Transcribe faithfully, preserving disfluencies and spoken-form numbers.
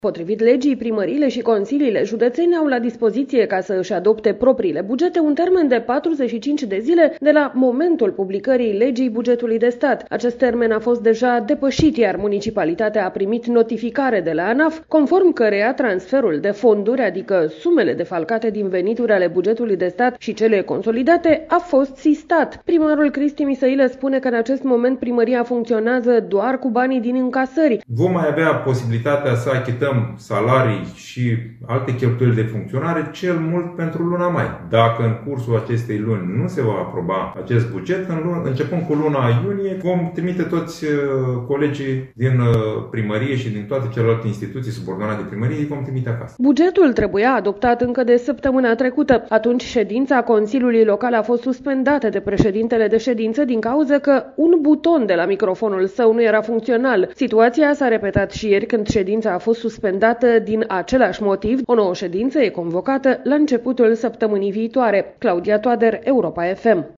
Potrivit legii, primăriile și consiliile județene au la dispoziție ca să își adopte propriile bugete un termen de patruzeci și cinci de zile de la momentul publicării legii bugetului de stat. Acest termen a fost deja depășit, iar municipalitatea a primit notificare de la ANAF, conform căreia transferul de fonduri, adică sumele defalcate din venituri ale bugetului de stat și cele consolidate, a fost sistat. Primarul Cristi Misăilă spune că în acest moment primăria funcționează doar cu banii din încasări. Vom mai avea posibilitatea să achităm salarii și alte cheltuieli de funcționare cel mult pentru luna mai. Dacă în cursul acestei luni nu se va aproba acest buget, în luna, începând cu luna iunie, vom trimite toți colegii din primărie și din toate celelalte instituții subordonate primăriei, vom trimite acasă. Bugetul trebuia adoptat încă de săptămâna trecută. Atunci ședința Consiliului Local a fost suspendată de președintele de ședință din cauza că un buton de la microfonul său nu era funcțional. Situația s-a repetat și ieri când ședința a fost suspendată din același motiv. O nouă ședință e convocată la începutul săptămânii viitoare. Claudia Toader, Europa F M.